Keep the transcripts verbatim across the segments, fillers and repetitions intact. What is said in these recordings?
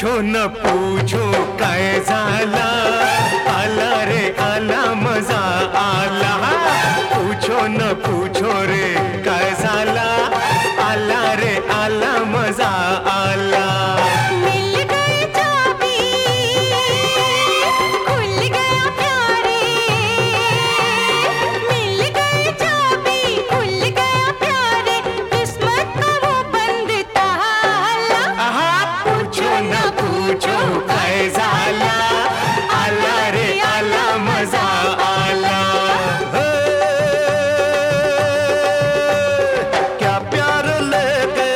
पूछो न पूछो कैसा आला, आला रे आला मजा आला। पूछो न पूछो रे कैसा आला, आला रे आला मजा आला। मिल गई चाबी, खुल गया प्यारे। मिल गई चाबी, खुल गया प्यारे। किस्मत का वो बंद ताला। आहा, पूछो न पूछो कैसा आला, आला रे आला मजा आला। हे, क्या प्यार लेके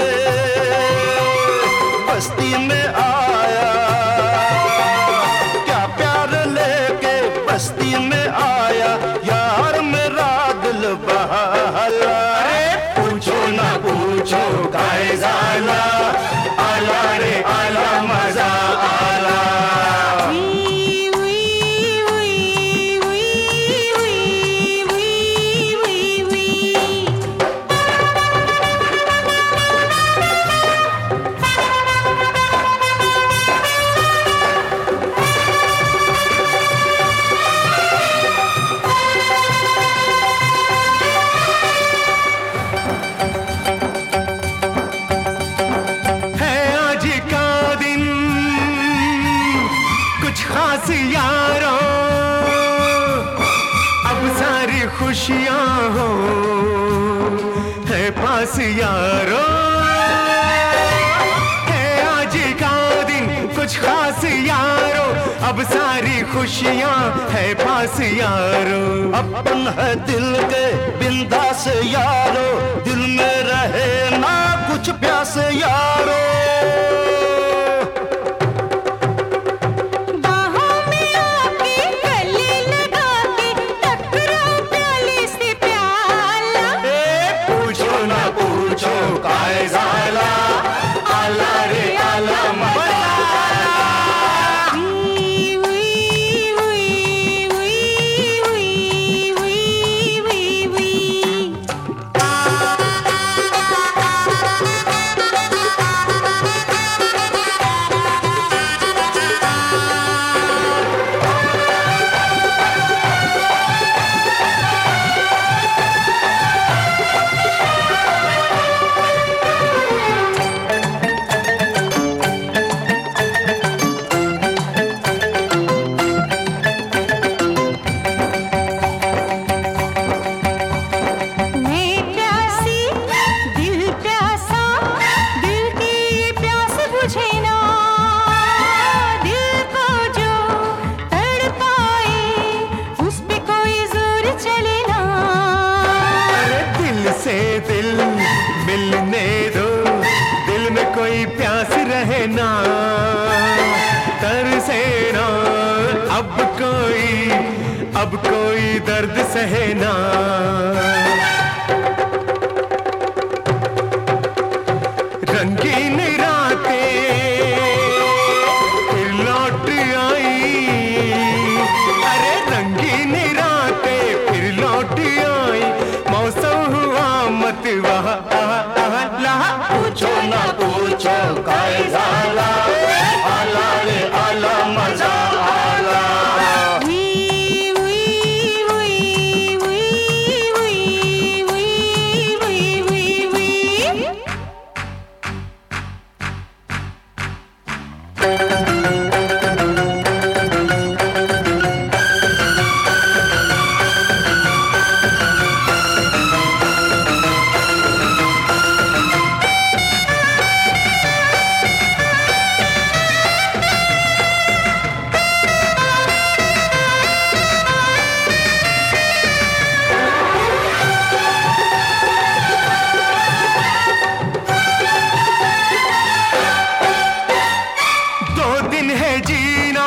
बस्ती में आया, क्या प्यार लेके बस्ती में आया, यार मेरा दिल बहला। पूछो ना पूछो कैसा आला, आला रे आला मजा आला। वी वी वी वी वी वी वी वी। है आज का दिन कुछ खास यारों, अब सारी खुशियां हो है पास यारों। है आज का दिन कुछ खास यारों, अब सारी खुशियां है पास यारों। अपन है दिल के बिंदास यारो, दिल में रहे ना कुछ प्यास यारो। बाहों में आके गले लगा के टकराओ प्याले से प्याला। पूछो ना पूछो कैसा आला, आला रे आला मजा आला। वी वी वी वी वी वी वी वी। मैं प्यासी, दिल प्यासा, दिल की ये प्यास बुझे ना। दिल को जो तड़पाए, उस पे कोई जोर चले ना। अरे दिल से दिल मिलने दो, दिल में कोई प्यास रहे ना, तरसे ना अब कोई, अब कोई दर्द सहे ना। रंगीन रातें फिर लौट आई, अरे रंगीन रातें फिर लौट आई, मौसम हुआ मत वहाँ। पूछो ना पूछो कैसा आला, आला रे आला मजा आला। वी वी वी वी वी वी वी वी वी। दो दिन है जीना,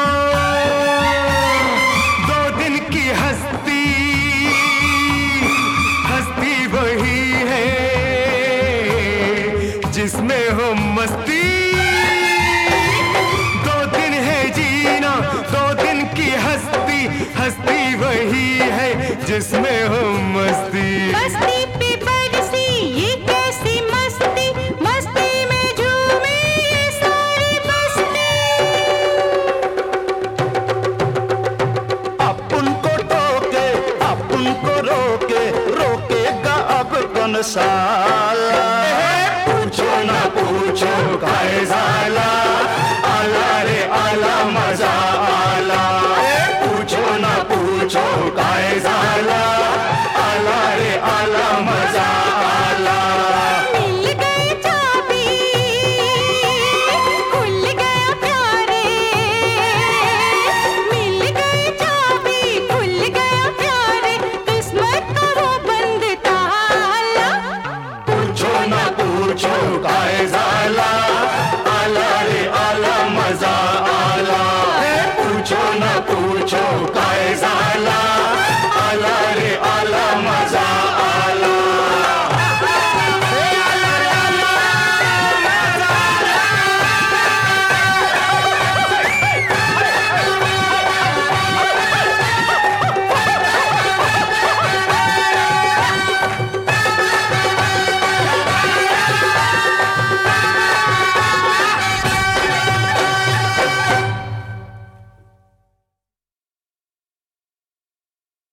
दो दिन की हस्ती, हस्ती वही है जिसमें हो मस्ती। दो दिन है जीना, दो दिन की हस्ती, हस्ती वही है जिसमें हो मस्ती। मस्ती पे बरसी ये कैसी मस्ती, मस्ती में झूमे ये सारी बस्ती। रोके, रोकेगा अब कौन साला। पूछो ना पूछो काहे साला, आला रे आला